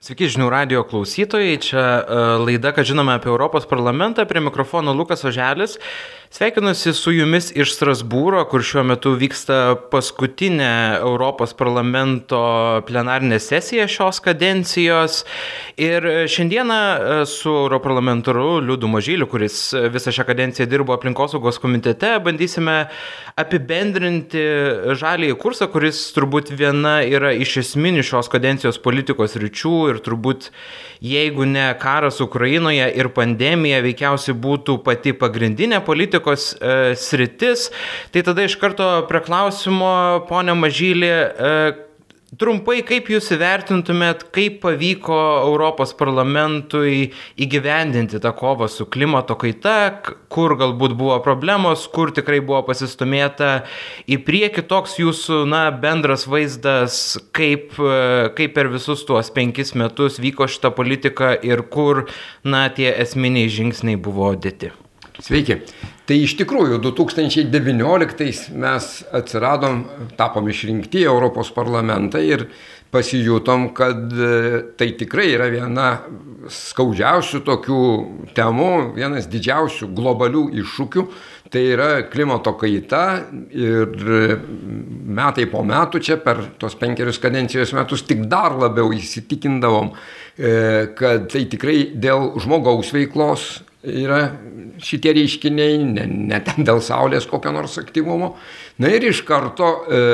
Sveiki žinių radijo klausytojai, čia laida, ką žinome apie Europos parlamentą, prie mikrofono Lukas Oželis. Sveikinuosi su jumis iš Strasbūro, kur šiuo metu vyksta paskutinė Europos parlamento plenarinė sesija šios kadencijos. Ir šiandieną su europarlamentaru Liudu Mažyliu, kuris visą šią kadenciją dirbo aplinkosaugos komitete, bandysime apibendrinti žaliąjį kursą, kuris turbūt viena yra iš esminių šios kadencijos politikos ryčių ir turbūt, jeigu ne karas Ukrainoje ir pandemija, veikiausiai būtų pati pagrindinė politikos sritis. Tai tada iš karto prie klausimo, ponia Mažyli, trumpai, kaip jūs įvertintumėt, kaip pavyko Europos parlamentui įgyvendinti tą kovą su klimato kaita, kur galbūt buvo problemos, kur tikrai buvo pasistumėta į priekį, toks jūsų bendras vaizdas, kaip per visus tuos 5 metus vyko šita politika ir kur tie esminiai žingsniai buvo dėti. Sveiki. Tai iš tikrųjų 2019 mes tapom išrinkti į Europos parlamentą ir pasijutom, kad tai tikrai yra viena skaudžiausių tokių temų, vienas didžiausių globalių iššūkių. Tai yra klimato kaita ir metai po metų čia per tos 5 kadencijos metus tik dar labiau įsitikindavom, kad tai tikrai dėl žmogaus veiklos yra šitie reiškiniai, ne ten dėl saulės kokio nors aktyvumo. Ir iš karto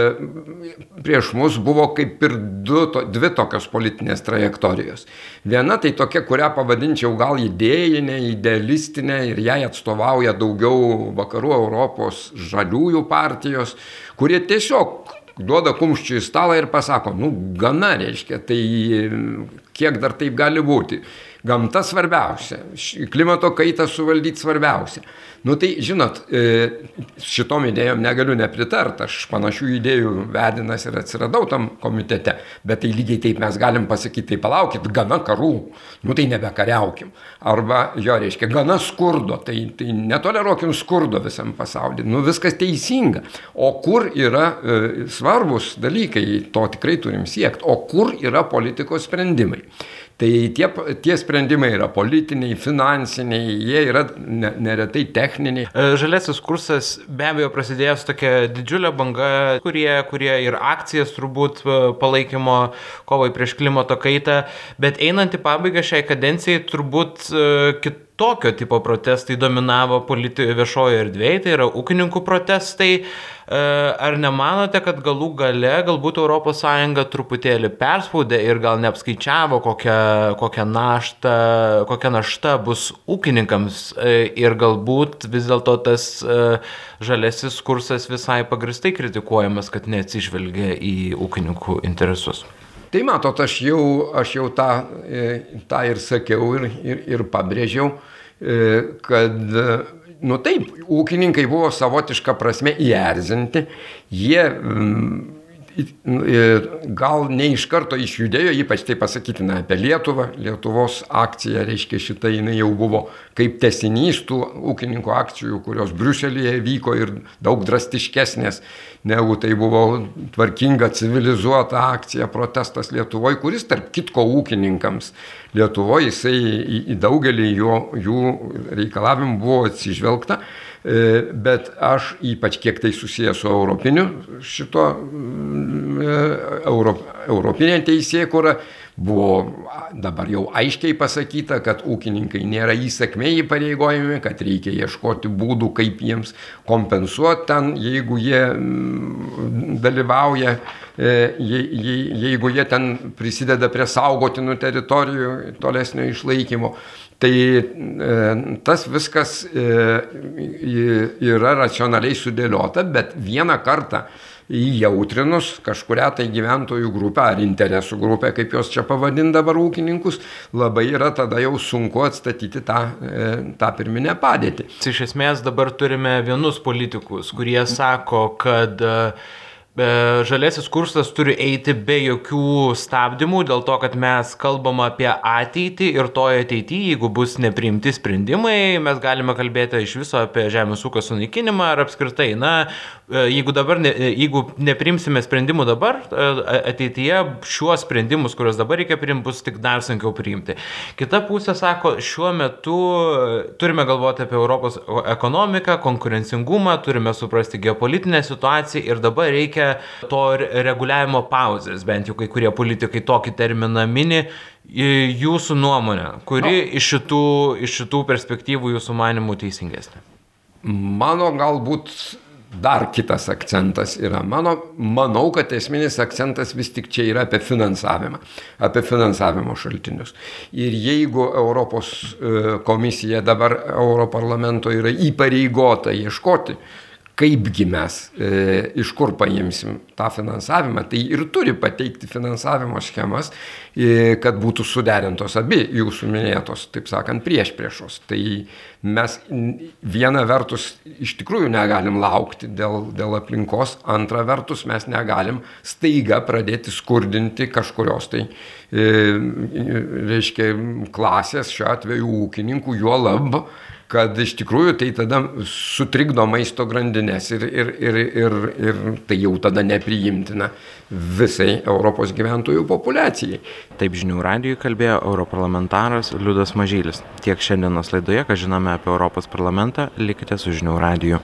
prieš mus buvo kaip ir dvi tokios politinės trajektorijos. Viena tai tokia, kurią pavadinčiau gal idėjinė, idealistinė ir jai atstovauja daugiau vakarų Europos žaliųjų partijos, kurie tiesiog duoda kumščių į stalą ir pasako, gana reiškia, tai kiek dar taip gali būti. Gamta svarbiausia, klimato kaitą suvaldyti svarbiausia. Tai žinot, šitom idėjom negaliu nepritart, aš panašių idėjų vedinas ir atsiradau tam komitete, bet tai lygiai taip mes galim pasakyti, tai palaukit, gana karų, tai nebekariaukim. Arba reiškia, gana skurdo, tai netoleruokim skurdo visam pasaulyje, viskas teisinga. O kur yra svarbus dalykai, to tikrai turim siekti, o kur yra politikos sprendimai. Tai tie sprendimai yra politiniai, finansiniai, jie yra neretai techniniai. Žaliasis kursas be abejo prasidėjęs tokia didžiulė banga, kurie ir akcijas turbūt palaikymo kovai prieš klimato kaitą, bet einant į pabaigą šiai kadencijai turbūt kitokio tipo protestai dominavo viešojoje erdvėje, tai yra ūkininkų protestai. Ar nemanote, kad galų gale galbūt ES truputėlį perspaudė ir gal neapskaičiavo, kokia našta bus ūkininkams ir galbūt vis dėlto tas žaliasis kursas visai pagristai kritikuojamas, kad neatsižvelgia į ūkininkų interesus? Tai matot, aš jau tą ir sakiau ir pabrėžiau, kad taip, ūkininkai buvo savotiška prasme įerzinti, jie gal ne iš karto išjudėjo, ypač tai pasakytina apie Lietuvą. Lietuvos akcija, reiškia, šita jinai jau buvo kaip tęsinys tų ūkininkų akcijų, kurios Briuselyje vyko ir daug drastiškesnės, negu tai buvo tvarkinga, civilizuota akcija, protestas Lietuvoje, kuris tarp kitko ūkininkams Lietuvoje jisai į daugelį jų reikalavimų buvo atsižvelgta. Bet aš ypač kiek tai susijęs su europinė teisėkūra, buvo dabar jau aiškiai pasakyta, kad ūkininkai nėra įsakmiai įpareigojami, kad reikia ieškoti būdų, kaip jiems kompensuoti ten, jeigu jie dalyvauja, jeigu jie ten prisideda prie saugotinų teritorijų tolesnio išlaikymo. Tai tas viskas yra racionaliai sudėliota, bet vieną kartą įjautrinus kažkurią tai gyventojų grupę ar interesų grupę, kaip jos čia pavadina dabar ūkininkus, labai yra tada jau sunku atstatyti tą pirminę padėtį. Iš esmės dabar turime vienus politikus, kurie sako, kad žaliasis kursas turi eiti be jokių stabdymų, dėl to, kad mes kalbam apie ateitį ir toje ateityje, jeigu bus nepriimti sprendimai, mes galime kalbėti iš viso apie žemės ūkio sunaikinimą ar apskritai. Jeigu neprimsime sprendimų dabar, ateityje šiuos sprendimus, kuriuos dabar reikia priimti, bus tik dar sunkiau priimti. Kita pusė sako, šiuo metu turime galvoti apie Europos ekonomiką, konkurencingumą, turime suprasti geopolitinę situaciją ir dabar reikia to reguliavimo pauzės, bent jau kai kurie politikai tokį terminą mini. Jūsų nuomonė, kuri iš šitų perspektyvų jūsų manimų teisingesnė? Mano galbūt dar kitas akcentas yra. Manau, kad esminis akcentas vis tik čia yra apie finansavimą, apie finansavimo šaltinius. Ir jeigu Europos komisija dabar Europarlamento yra įpareigota ieškoti, kaipgi mes, iš kur paimsim tą finansavimą, tai ir turi pateikti finansavimo schemas, kad būtų suderintos abi jūsų minėtos, taip sakant, priešpriešos. Tai mes viena vertus iš tikrųjų negalim laukti dėl aplinkos, antra vertus mes negalim staiga pradėti skurdinti kažkurios tai, reiškia, klasės, šiuo atveju ūkininkų, juolab, kad iš tikrųjų tai tada sutrikdo maisto grandinės ir tai jau tada nepriimtina visai Europos gyventojų populiacijai. Taip Žinių radijui kalbėjo europarlamentaras Liudas Mažylis. Tiek šiandienos laidoje, ką žinome apie Europos parlamentą, likite su Žinių radiju.